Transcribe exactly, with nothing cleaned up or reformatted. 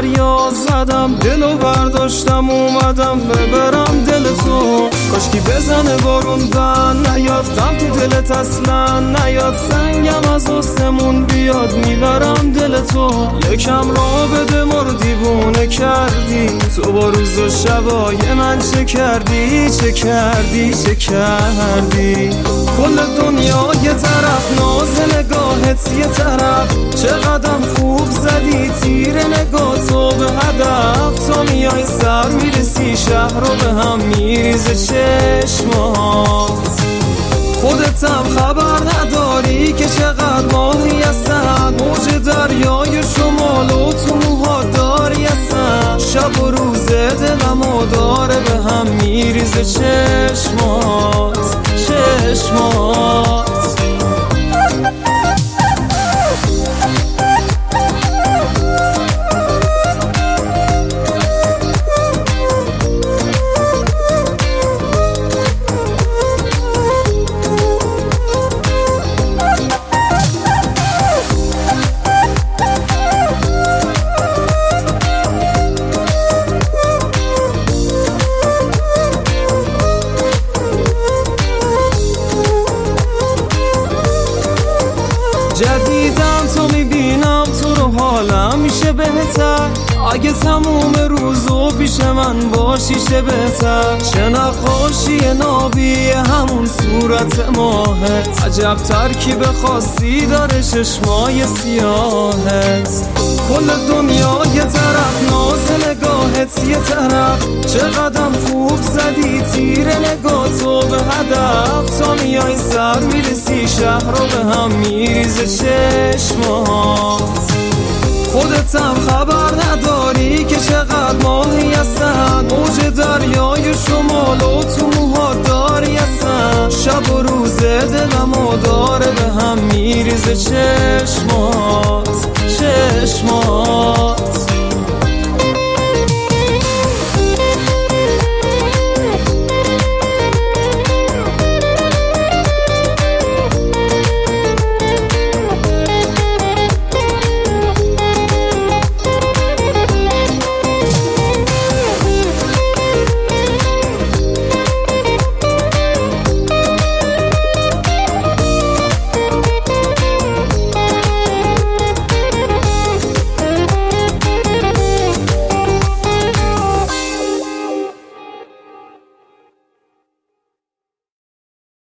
فریاد زدم، دلو برداشتم اومدم ببرم دل تو. کاشکی بزنه بارون بند نیاد، غم تو دلت اصلا نیاد، سنگم از آسمون بیاد میبرم دل تو. یکم راه بده ما رو دیوونه کردی، تو با روز و شبای من چه کردی چه کردی چه کردی. کل دنیا یه طرف، ناز نگاهت یه طرف، چقدرم خوب زدی تیر نگاه تو به هدف. تا میای سر میرسی شهر رو به هم میریزه چشمات. خودتم خبر نداری که چقدر ماهی هستن، موج دریای شمال و تو موها داری هستن. شب و روز دلم و داره به هم میریزه چشمات چشمات. جدیدم تو میبینم تو رو حالم میشه بهتر، اگه تموم روزو پیش من باشی چه بهتر. چه نقاشی نابی همون صورت ماهت، عجب ترکیب خاصی داره چشمای سیاهت. کل دنیا یه طرف، ناز نگاهت یه طرف، چقدرم خوب زدی تیر نگاه تو به هدف. تا میای سر میرسی شهر رو به هم میریزه چشمات. خودتم خبر نداری